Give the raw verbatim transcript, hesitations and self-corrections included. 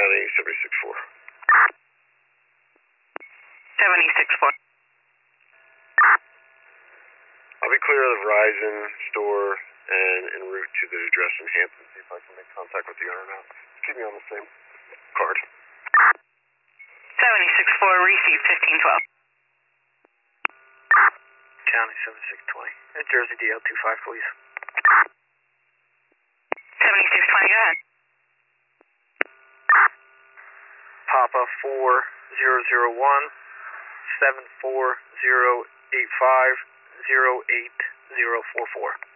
County, seventy-six four. seventy-six four. I'll be clear of the Verizon store and en route to the address in Hampton, see if I can make contact with the owner now. Keep me on the same card. seventy-six four, receive fifteen twelve. County seventy-six twenty. At Jersey D L two five, please. seventy-six twenty, go ahead. Papa four zero zero one seven four zero eight five zero eight zero four four.